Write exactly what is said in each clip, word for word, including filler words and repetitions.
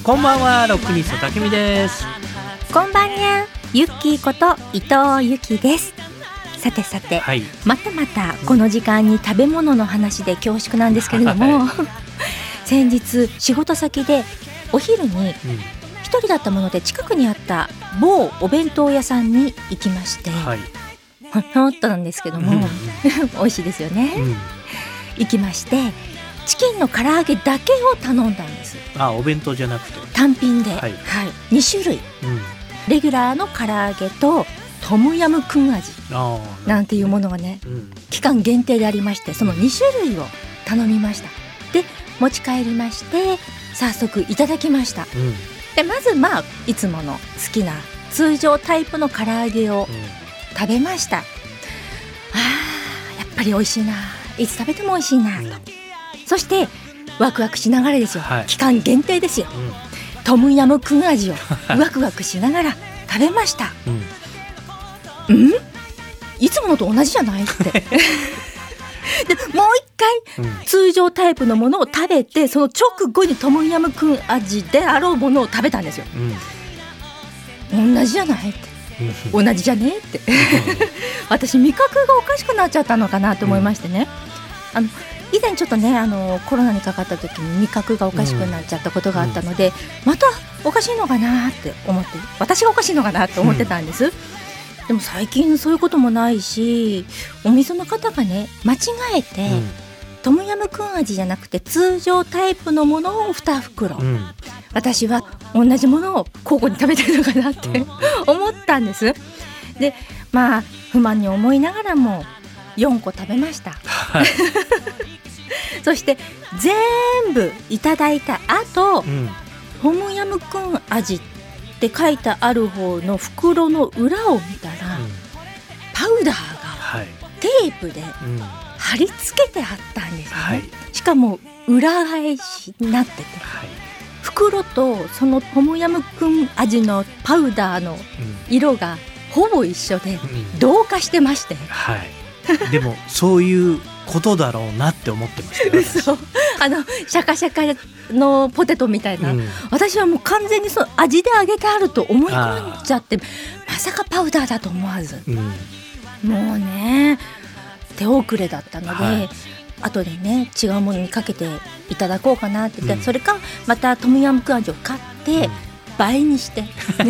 こんばんは、ロックニストたけみです。 こんばんにゃ、ゆっきーこと伊藤ゆきです。さてさて、はい、またまたこの時間に食べ物の話で恐縮なんですけれども、はい、先日仕事先でお昼に一人だったもので近くにあった某お弁当屋さんに行きまして、はい、ほっとなんですけども、うん、美味しいですよね、うん、行きましてチキンの唐揚げだけを頼んだんです。 あ、お弁当じゃなくて単品で、はいはい、に種類、うん、レギュラーの唐揚げとトムヤムクン味なんていうものがね、うん、期間限定でありまして、そのに種類を頼みました。で持ち帰りまして早速いただきました、うん、でまずまあいつもの好きな通常タイプの唐揚げを食べました、うん、あーやっぱり美味しいな、いつ食べても美味しいなと、うん、そしてワクワクしながらですよ、はい、期間限定ですよ、うん、トムヤムクン味をワクワクしながら食べました、うん、んいつものと同じじゃないってでもう一回、うん、通常タイプのものを食べて、その直後にトムヤムクン味であろうものを食べたんですよ、うん、同じじゃないって同じじゃねえって私味覚がおかしくなっちゃったのかなと思いましてね、うん、あの以前ちょっとねあのコロナにかかった時に味覚がおかしくなっちゃったことがあったので、うん、またおかしいのかなって思って、私がおかしいのかなって思ってたんです、うん、でも最近そういうこともないし、お店の方がね間違えて、うん、トムヤムクン味じゃなくて通常タイプのものをに袋、うん、私は同じものを交互に食べてるのかなって、うん、思ったんです。でまあ不満に思いながらもよんこ食べました、はい、そして全部いただいた後、うん、トムヤムクン味って書いてある方の袋の裏を見たら、うん、パウダーがテープで貼り付けてあったんですね、はい、しかも裏返しになってて、はい、袋とそのトムヤムクン味のパウダーの色がほぼ一緒で同化してまして、うんはい、 でもそういうことだろうなって思ってましたよそうあのシャカシャカのポテトみたいな、うん、私はもう完全にその味で揚げてあると思い込んじゃって、まさかパウダーだと思わず、うん、もうね手遅れだったので、はい、後でね違うものにかけていただこうかなって言って、うん、それかまたトムヤムクン味を買って、うん、倍にして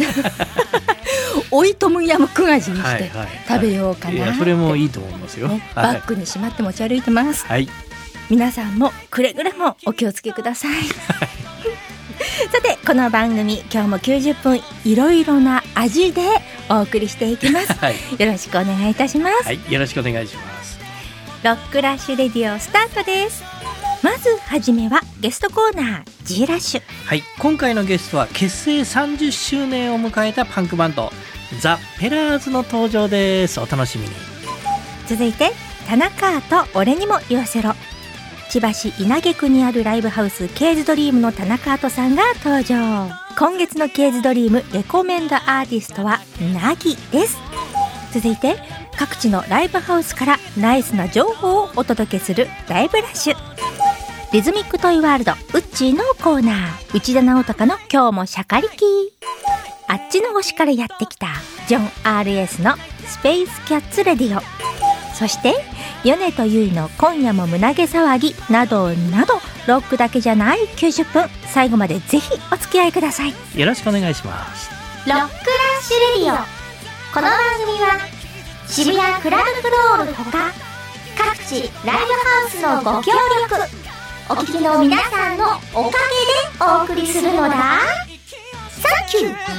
追いトムヤムクン味にして食べようかなって、はいはいはい、いやそれもいいと思いますよ、ねはい、バッグにしまって持ち歩いてます、はい、皆さんもくれぐれもお気をつけくださいさてこの番組今日もきゅうじゅっぷんいろいろな味でお送りしていきます、はい、よろしくお願いいたします、 はい、よろしくお願いします。 ロックラッシュレディオスタートです。まずはじめはゲストコーナー G ラッシュ、 はい、今回のゲストは結成さんじゅっしゅうねんを迎えたパンクバンドザ・ペラーズの登場です。お楽しみに。 続いて田中と俺にも言わせろ、千葉市稲毛区にあるライブハウスケーズドリームの田中アトさんが登場。今月のケーズドリームレコメンドアーティストはナギです。続いて各地のライブハウスからナイスな情報をお届けするライブラッシュ、リズミックトイワールドウッチーのコーナー、内田直隆の今日もシャカリキー、あっちの星からやってきたジョン アールエス のスペースキャッツレディオ、そして米とゆいの今夜も胸毛騒ぎなどなど、ロックだけじゃないきゅうじゅっぷん、最後までぜひお付き合いください。 よろしくお願いします。 ロックラッシュレディオ、この番組は渋谷クラブフロールほか各地ライブハウスのご協力、お聞きの皆さんのおかげでお送りするのだ。サンキュー。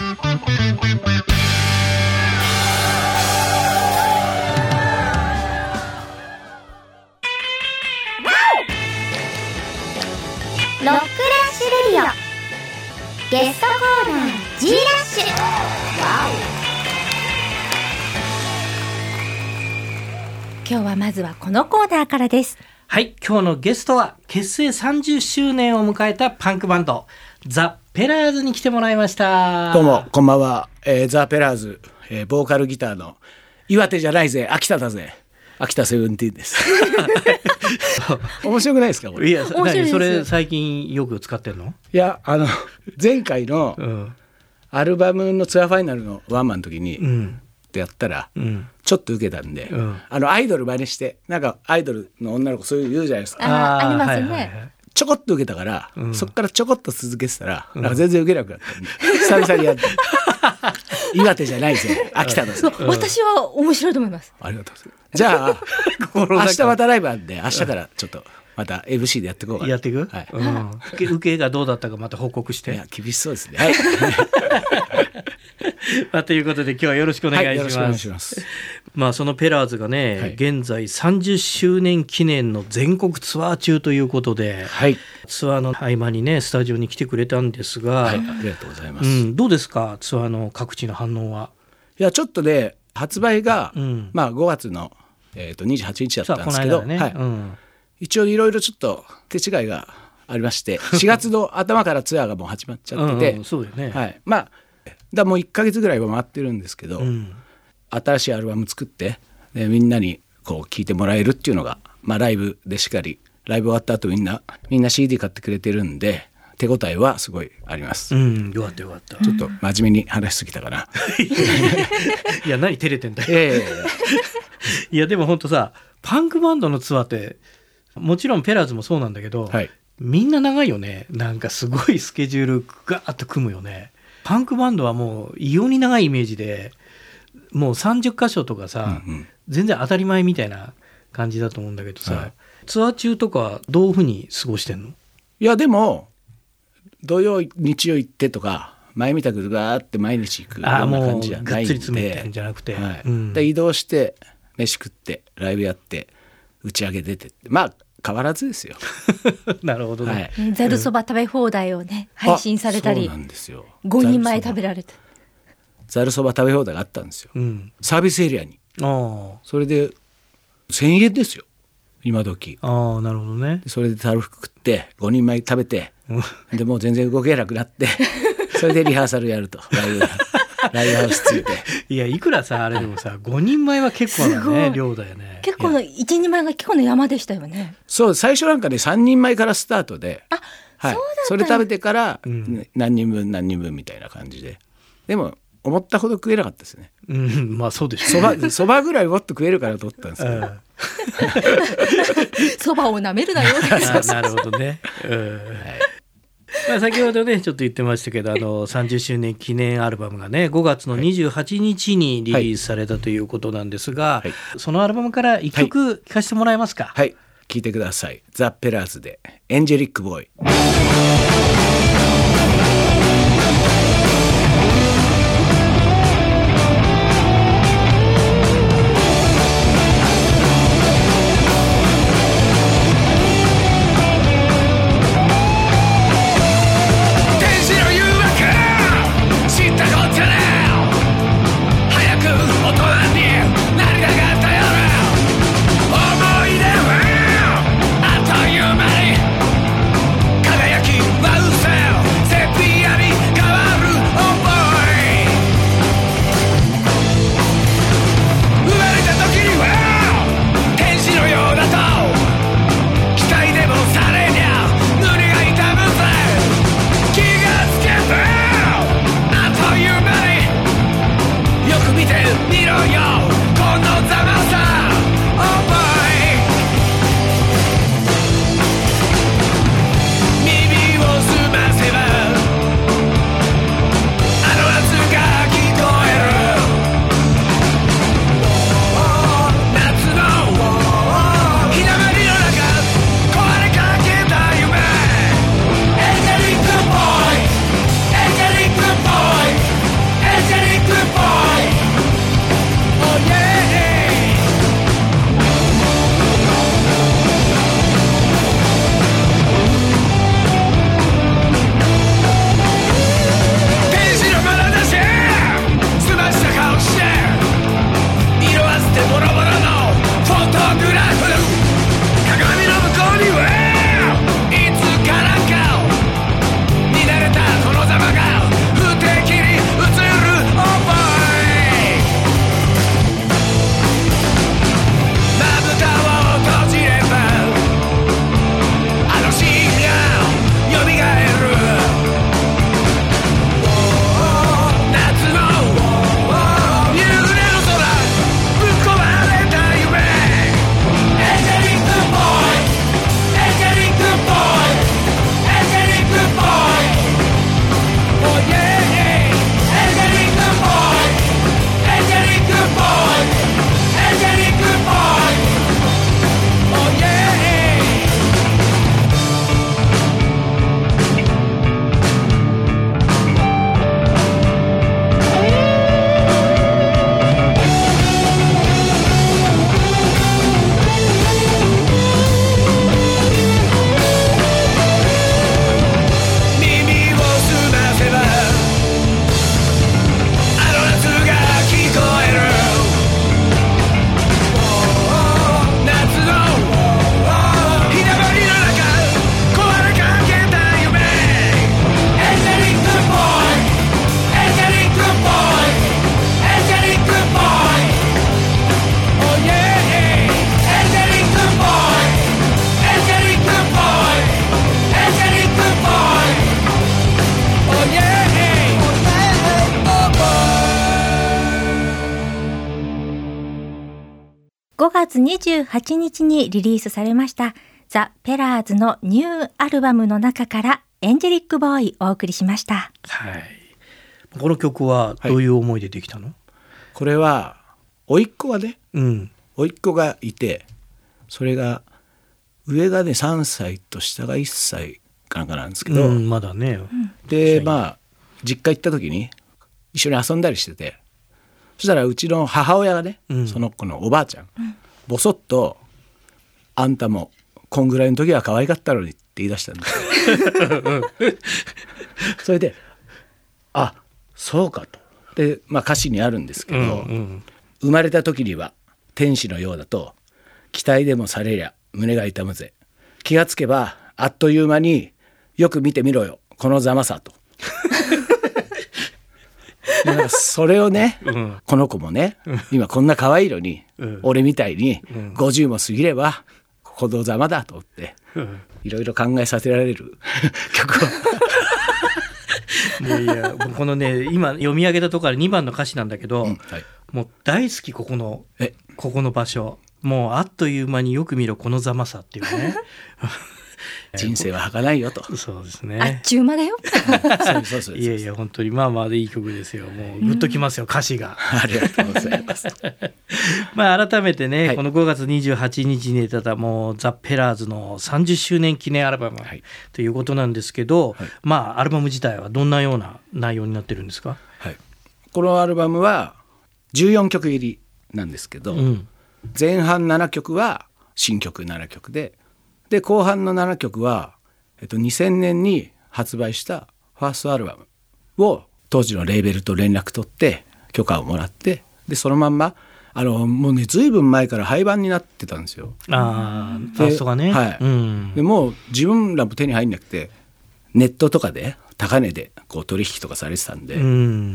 ロックラッシュレディオゲストコーナー G ラッシュ。 今日はまずはこのコーナーからです。 はい、今日のゲストは結成さんじゅっしゅうねんを迎えたパンクバンドザ・ペラーズに来てもらいました。 どうもこんばんは、えー、ザ・ペラーズ、えー、ボーカルギターの岩手じゃないぜ秋田だぜ秋田セブンティーンです面白くないですかこれ。 いや、何それ最近よく使ってるの？ いやあの前回のアルバムのツアーファイナルのワンマンの時に、うん、やったら、うん、ちょっと受けたんで、うん、あのアイドル真似してなんかアイドルの女の子そういう言うじゃないですか。 あありますね、はいはいはい、 ちょこっと受けたから、うん、そっからちょこっと続けてたら、うん、なんか全然受けなくなったんで、久々にやって岩手じゃないですよ、秋田の、 うん、私は面白いと思います。 ありがとうございます。じゃあ明日またライブあるんで、明日からちょっとまた エムシー でやっていこうかな。 やっていく、はい、うん、受, け受けがどうだったかまた報告して。 いや厳しそうですね、はいまあ、ということで今日はよろしくお願いします、はい、よろしくお願いします。 まあ、そのペラーズがね、はい、現在さんじゅっしゅうねん記念の全国ツアー中ということで、はい、ツアーの合間にねスタジオに来てくれたんですが、 はい、ありがとうございます、うん、 どうですかツアーの各地の反応は。 いやちょっとね発売が、うん、まあ、ごがつの、えー、とにじゅうはちにちだったんですけど、ね、はい、うん、一応いろいろちょっと手違いがありましてしがつの頭からツアーがもう始まっちゃってて、 うん、うん、そうよね、 はい、まあだもういっかげつぐらいは回ってるんですけど、うん、新しいアルバム作ってでみんなにこう聴いてもらえるっていうのが、まあ、ライブでしっかりライブ終わった後みんなみんな シーディー 買ってくれてるんで手応えはすごいあります、 うん、よかったよかった。 ちょっと真面目に話しすぎたかな。 いや何照れてんだよ、 えー、いやでも本当さパンクバンドのツアーってもちろんペラーズもそうなんだけど、はい、みんな長いよね。なんかすごいスケジュールガーッと組むよね。パンクバンドはもう異様に長いイメージでもうさんじゅっかしょとかさ、うんうん、全然当たり前みたいな感じだと思うんだけどさ、はい、ツアー中とかどういうふうに過ごしてんの？ いやでも土曜日曜行ってとか前みたくバーって毎日行くような感じじゃないんで、 がっつり詰めてんじゃなくて、 はい、うん、で移動して飯食ってライブやって打ち上げ出てってまあ変わらずですよ。 なるほどね、 はい、ざるそば食べ放題をね配信されたり、 そうなんですよ、 ごにんまえ食べられたざるそば食べ放題があったんですよ、うん、サービスエリアに。 あそれでせんえんですよ今時。 ああなるほどね。 それでたるふく食ってごにんまえ食べてでもう全然動けなくなってそれでリハーサルやるとライブライブハウスついて。 いやいくらさあれでもさごにんまえは結構なね量だよね。 結構のいちにんまえが結構の山でしたよね。 そう最初なんかねさんにんまえからスタートで、あ、はい、そうだった。それ食べてから、うん、何人分何人分みたいな感じで。でも思ったほど食えなかったですね、 うん、まあそうでしょう。そばそばぐらいもっと食えるからと思ったんですけどそばを舐めるなよ。 なるほどね、うん、はい。まあ、先ほどねちょっと言ってましたけどあのさんじゅっしゅうねん記念アルバムがねごがつのにじゅうはちにちにリリースされたということなんですが、はいはい、そのアルバムからいっきょく聴かせてもらえますか。 はい、聴いてください。ザ・ペラーズでエンジェリック・ボーイ。輝きごがつにじゅうはちにちにリリースされましたザ・ペラーズのニューアルバムの中からエンジェリックボーイお送りしました。 はい、この曲はどういう思いでできたの？はい、 これは甥っ子がね、 うん、 甥っ子がいて、それが上がねさんさいと下がいっさいかなんかなんですけど、 うん、まだね。 でまあ実家行った時に一緒に遊んだりしてて、そしたらうちの母親がね、うん、その子のおばあちゃん、うん、ボソッとあんたもこんぐらいの時は可愛かったのにって言い出したんですそれであそうかと。で、まあ、歌詞にあるんですけど、うんうん、生まれた時には天使のようだと期待でもされりゃ胸が痛むぜ、気がつけばあっという間によく見てみろよこのざまさとなんかそれをね、うん、この子もね、うん、今こんな可愛いのに、うん、俺みたいにごじゅうも過ぎればこのざまだと思って、うん、いろいろ考えさせられる曲をもういやこのね今読み上げたところからにばんの歌詞なんだけど、うんはい、もう大好きここのここの場所、もうあっという間によく見ろこのざまさっていうね人生は儚いよと。 そうですね。 あっちゅう間だよそうそうそういやいや本当にまあまあいい曲ですよ。もうグッときますよ、うん、歌詞がありがとうございますまあ改めてね、はい、このごがつにじゅうはちにちに出たもうザ・ペラーズのさんじゅっしゅうねん記念アルバム、はい、ということなんですけど、はい、まあアルバム自体はどんなような内容になってるんですか？ はい、このアルバムはじゅうよんきょく入りなんですけど、うん、前半ななきょくは新曲ななきょくでで後半のななきょくは、えっと、にせんねんに発売したファーストアルバムを当時のレーベルと連絡取って許可をもらって、でそのまんまあのもうねずいぶん前から廃盤になってたんですよ。 あファーストがね、 はい、うん、でもう自分らも手に入んなくてネットとかで高値でこう取引とかされてたんで、うん、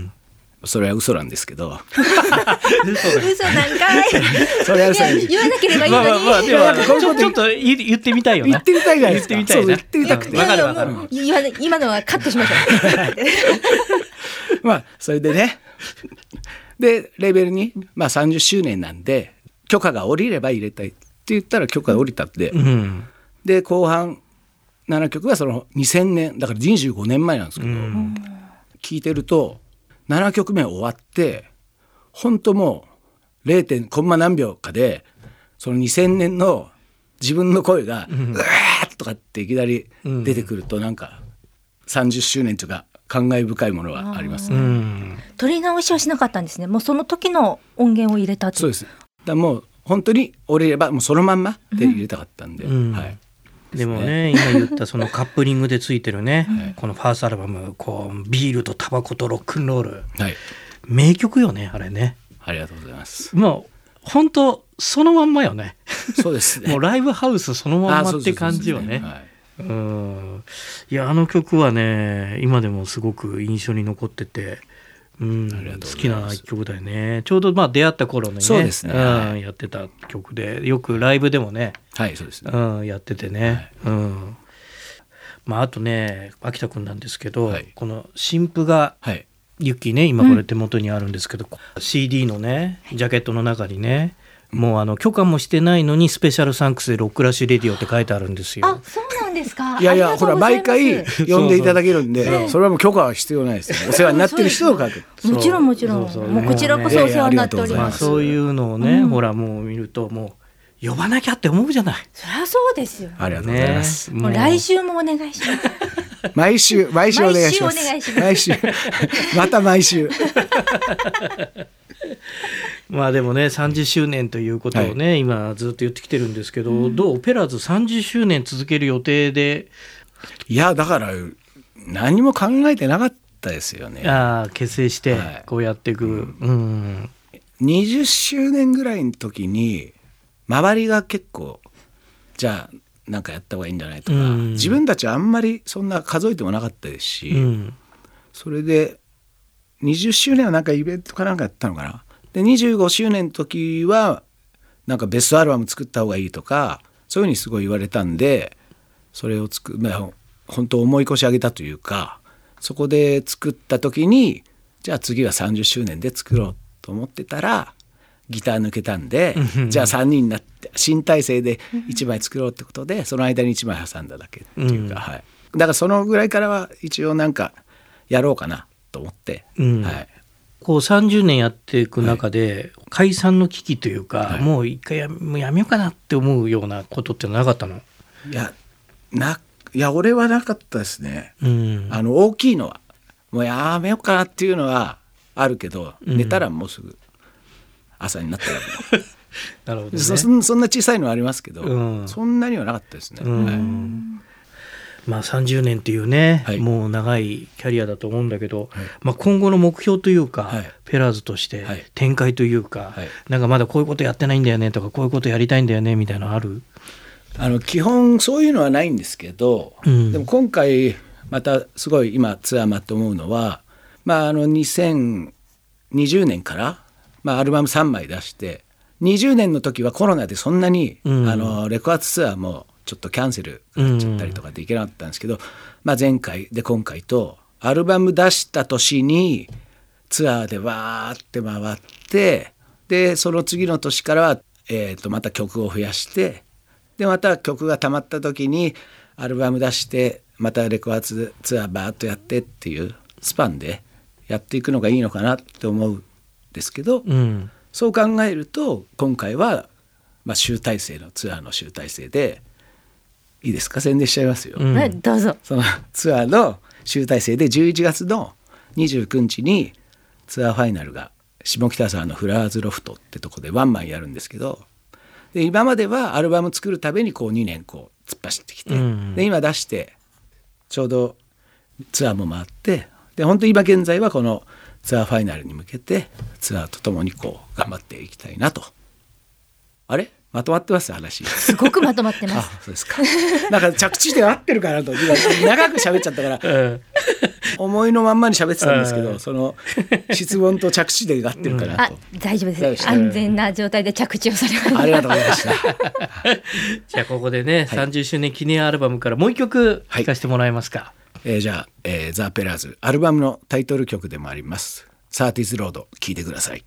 それは嘘なんですけど嘘なんかいそれは嘘なんです。 言わなければいいのに、まあまあまあ、でもちょ、ちょっと言ってみたいよな。 言ってみたいじゃないですか。 言ってみたいな。 言ってみたくて。 わかるわかる。 今のはカットしましょうまあそれでねでレーベルに、まあ、さんじゅっしゅうねんなんで許可が下りれば入れたいって言ったら許可が下りたんで、うん、で後半ななきょくはそのにせんねんだからにじゅうごねんまえなんですけど、うん、聞いてるとななきょくめ終わって本当もう ゼロ. コンマ何秒かでそのにせんねんの自分の声が、うん、うわーとかっていきなり出てくると、なんかさんじゅっしゅうねんというか感慨深いものはありますね。うん、 取り直しはしなかったんですね。もうその時の音源を入れたって。 そうです。だもう本当に折れればもうそのまんまで入れたかったんで、うんはい、でもね今言ったそのカップリングでついてるね、はい、このファーストアルバムこうビールとタバコとロックンロール、はい、名曲よねあれね。 ありがとうございます。 もう本当そのまんまよね。 そうですねもうライブハウスそのまんまって感じよね。うん、いやあの曲はね今でもすごく印象に残ってて、うん、好きな一曲だよね。ちょうどまあ出会った頃にね、 そうですね、 うん、やってた曲でよくライブでもね、 はいそうですね、 うん、やっててね、はい、うんまあ、あとね秋田くんなんですけど、はい、この新譜が、はい、ユッキーね今これ手元にあるんですけど、うん、シーディー のねジャケットの中にねもうあの許可もしてないのにスペシャルサンクスでロックラッシュレディオって書いてあるんですよ。 あ、そうなんですか。 いやいやほら毎回呼んでいただけるんでそうそうそれはもう許可は必要ないですよ。お世話になってる人を書く。 もちろんもちろんそうそう、ね、もうこちらこそお世話になっております。 そういうのをね、うん、ほらもう見るともう呼ばなきゃって思うじゃない。 そりゃそうですよ。 ありがとうございます、 ね、もう来週もお願いします毎週毎週お願いします。 毎週お願いします。 毎週また毎週まあでもねさんじゅっしゅうねんということをね、はい、今ずっと言ってきてるんですけど、うん、どうペラーズさんじゅっしゅうねん続ける予定で。 いやだから何も考えてなかったですよね。 あ結成してこうやっていく、はいうんうん、 にじゅっしゅうねんぐらいの時に周りが結構じゃあなんかやった方がいいんじゃないとか、うん、自分たちはあんまりそんな数えてもなかったですし、うん、それでにじゅっしゅうねんはなんかイベントかなんかやったのかな。でにじゅうごしゅうねんの時はなんかベストアルバム作った方がいいとかそういうふうにすごい言われたんでそれを作、まあ、本当思い越し上げたというかそこで作った時にじゃあ次はさんじゅっしゅうねんで作ろうと思ってたらギター抜けたんでじゃあさんにんになって新体制でいちまい作ろうってことでその間にいちまい挟んだだけっていうか、はい、だからそのぐらいからは一応なんかやろうかなと思って、 うんはい、こうさんじゅうねんやっていく中で解散の危機というか、はい、もう一回 や, もうやめようかなって思うようなことってなかったの？ いやないや俺はなかったですね、 うん、あの大きいのはもうやめようかなっていうのはあるけど、うん、寝たらもうすぐ朝になったらなるほど、ね、 そ, そんな小さいのはありますけど、うん、そんなにはなかったですね、うんはいまあ、さんじゅうねんっていうね、はい、もう長いキャリアだと思うんだけど、 はいまあ、今後の目標というか、はい、ペラーズとしてはい展開というか、はい、なんかまだこういうことやってないんだよねとかこういうことやりたいんだよねみたいなのある？ あの基本そういうのはないんですけど、うん、でも今回またすごい今ツアーマと思うのは、まあ、あのにせんにじゅうねんから、まあ、アルバムさんまい出してにじゅうねんの時はコロナでそんなに、うん、あのレコ発ツアーもちょっとキャンセルかかっちゃったりとかできなかったんですけど、うんまあ、前回で今回とアルバム出した年にツアーでわーって回ってでその次の年からは、えー、とまた曲を増やしてでまた曲がたまった時にアルバム出してまたレコ発ツアーバーッとやってっていうスパンでやっていくのがいいのかなって思うんですけど、 うん、 そう考えると今回は、まあ、集大成のツアーの集大成でいいですか宣伝しちゃいますよ、 うん、どうぞ。 そのツアーの集大成でじゅういちがつのにじゅうくにちにツアーファイナルが下北沢のフラワーズロフトってとこでワンマンやるんですけどで今まではアルバム作るたびにこうにねんこう突っ走ってきて、うん、で今出してちょうどツアーも回ってで本当に今現在はこのツアーファイナルに向けてツアーとともにこう頑張っていきたいなと。あれまとまってます話。 すごくまとまってます。 あ、そうですか。なんか着地で合ってるかなと長く喋っちゃったから、うん、思いのまんまに喋ってたんですけど、うん、その質問と着地で合ってるかなと、 うん、あ大丈夫です。安全な状態で着地をされました。 ありがとうございました。 じゃあここでね、はい、さんじゅっしゅうねん記念アルバムからもう一曲聴かせてもらえますか。 はいえー、じゃあ、えー、ザ・ペラーズアルバムのタイトル曲でもありますサーティズロード聴いてください。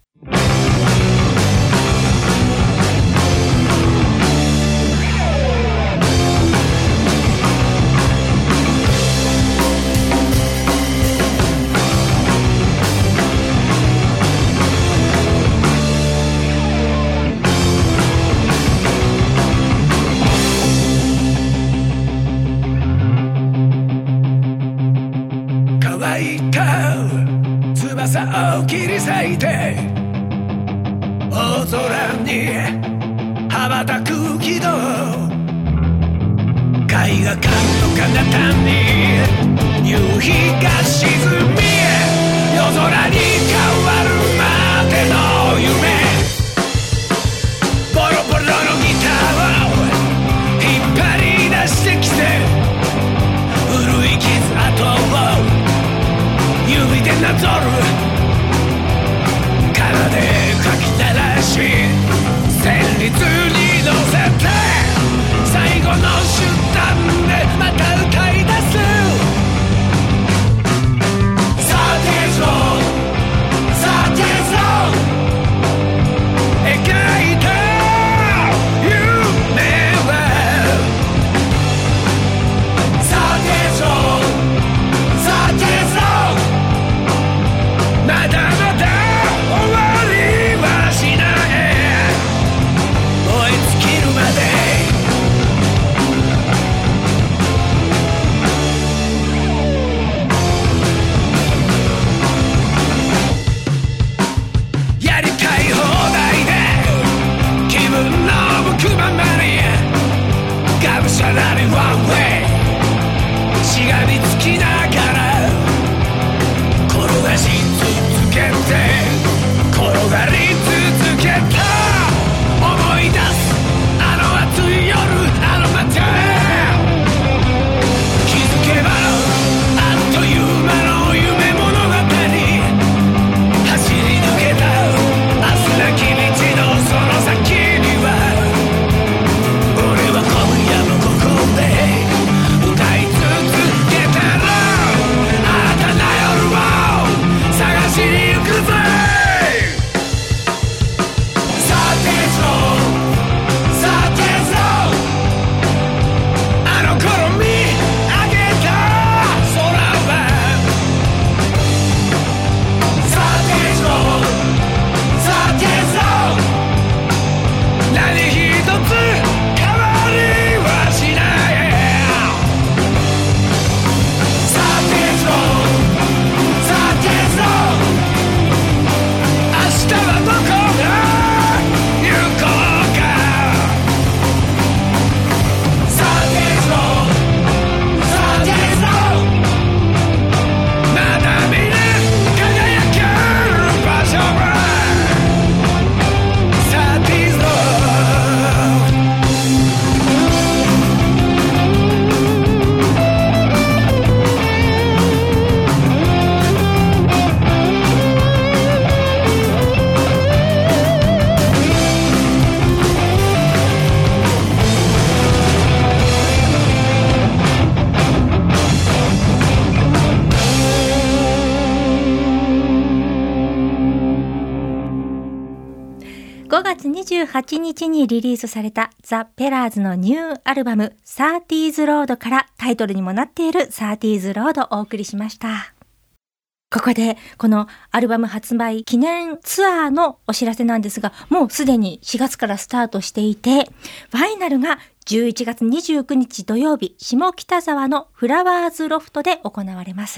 翼を切り裂いて大空に羽ばたく軌道絵画館の彼方に夕日が沈み夜空に変わるまでの夢ボロボロのギターを引っ張り出してきて古い傷跡を指でなぞる奏でかき鳴らし旋律に乗せて最後の瞬間でまた歌い出す Something's wrong Something's wrong 描いた夢は Something's wrong Something's wrong まだまだ終わりはしない燃え尽きるまでつにじゅうはちにちにリリースされたザ・ペラーズのニューアルバムサーティーズロードからタイトルにもなっているサーティーズロードをお送りしました。ここでこのアルバム発売記念ツアーのお知らせなんですが、もうすでにしがつからスタートしていて、ファイナルがじゅういちがつにじゅうくにち土曜日、下北沢のフラワーズロフトで行われます。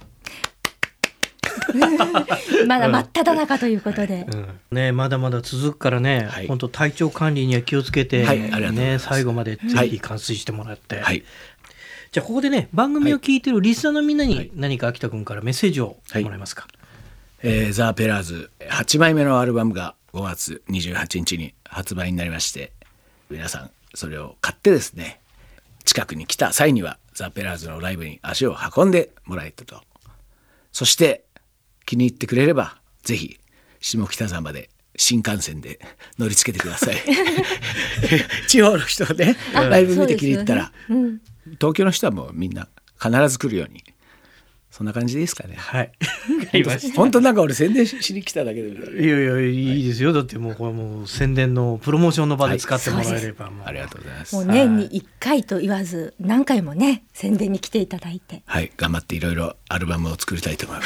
まだ真っ只中ということで、 うんうんね、まだまだ続くからね、はい、本当体調管理には気をつけて、はいね、最後までぜひ完遂してもらって、はいはい、じゃあここでね番組を聞いてるリスナーのみんなに何か秋田君からメッセージをもらえますか。 はいはいえー、ザ・ペラーズはちまいめのアルバムがごがつにじゅうはちにちに発売になりまして、皆さんそれを買ってですね、近くに来た際にはザ・ペラーズのライブに足を運んでもらえたと。そして気に入ってくれればぜひ下北沢まで新幹線で乗りつけてください。地方の人がねライブ見て気に入ったら、ねうん、東京の人はもうみんな必ず来るように、そんな感じでいいですかね。 はい本当なんか俺宣伝しに来ただけで、 いやいやいいですよ、だってもうこれもう宣伝のプロモーションの場で使ってもらえれば、はい、もうありがとうございます。 もう年にいっかいと言わず何回もね宣伝に来ていただいて、 はい頑張っていろいろアルバムを作りたいと思います、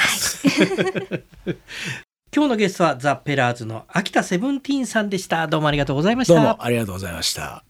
はい今日のゲストはザ・ペラーズの秋田セブンティーンさんでした。どうもありがとうございました。 どうもありがとうございました。